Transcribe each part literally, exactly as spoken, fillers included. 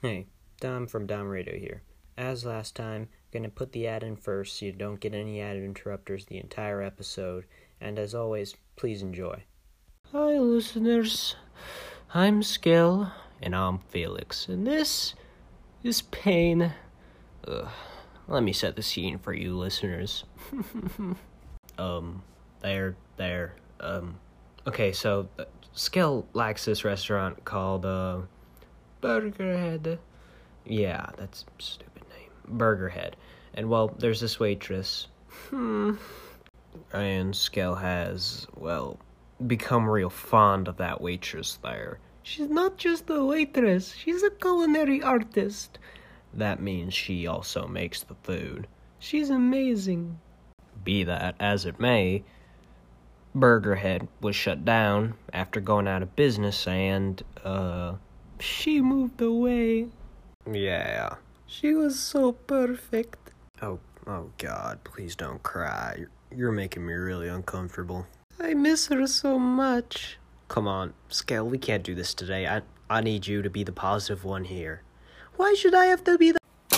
Hey, Dom from Dom Radio here. As last time, gonna put the ad in first so you don't get any ad interrupters the entire episode, and as always, please enjoy. Hi listeners, I'm Skill, and I'm Felix, and this is Pain. Ugh. Let me set the scene for you listeners. um, there, there, um, okay, so, uh, Skill likes this restaurant called, uh, Burgerhead. Yeah, that's a stupid name. Burgerhead. And, well, there's this waitress. Hmm. And Skill has, well, become real fond of that waitress there. She's not just a waitress, she's a culinary artist. That means she also makes the food. She's amazing. Be that as it may, Burgerhead was shut down after going out of business and, uh, she moved away. Yeah. She was so perfect. Oh, oh God, please don't cry. You're, you're making me really uncomfortable. I miss her so much. Come on, Scale, we can't do this today. I, I need you to be the positive one here. Why should I have to be the...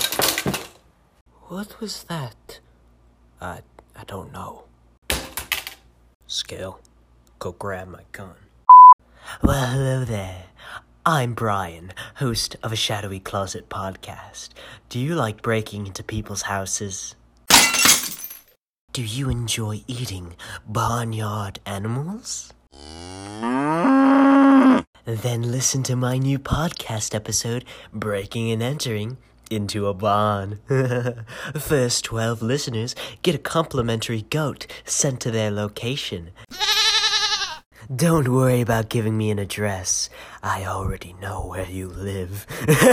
What was that? I, I don't know. Scale, go grab my gun. Well, hello there. I'm Brian, host of a Shadowy Closet podcast. Do you like breaking into people's houses? Do you enjoy eating barnyard animals? Then listen to my new podcast episode, Breaking and Entering into a Barn. First twelve listeners get a complimentary goat sent to their location. Don't worry about giving me an address. I already know where you live.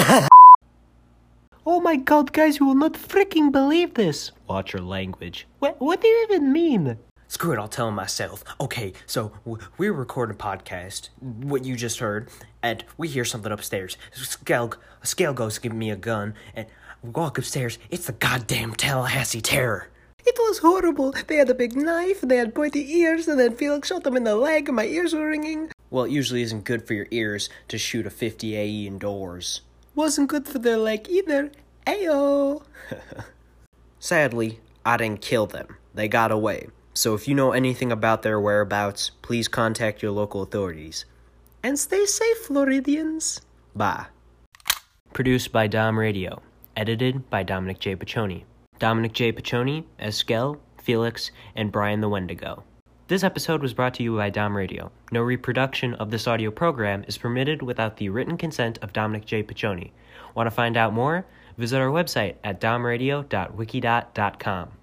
Oh my God, guys, you will not freaking believe this. Watch your language. What, what do you even mean? Screw it, I'll tell him myself. Okay, so w- we're recording a podcast, what you just heard, and we hear something upstairs. Scale, Scale goes to give me a gun, and we walk upstairs. It's the goddamn Tallahassee Terror. It was horrible. They had a big knife, they had pointy ears, and then Felix shot them in the leg, and my ears were ringing. Well, it usually isn't good for your ears to shoot a fifty A E indoors. Wasn't good for their leg either. Ayo! Sadly, I didn't kill them. They got away. So if you know anything about their whereabouts, please contact your local authorities. And stay safe, Floridians. Bye. Produced by Dom Radio. Edited by Dominic J. Piccioni. Dominic J. Piccioni, Eskel, Felix, and Brian the Wendigo. This episode was brought to you by Dom Radio. No reproduction of this audio program is permitted without the written consent of Dominic J. Piccioni. Want to find out more? Visit our website at domradio dot wikidot dot com.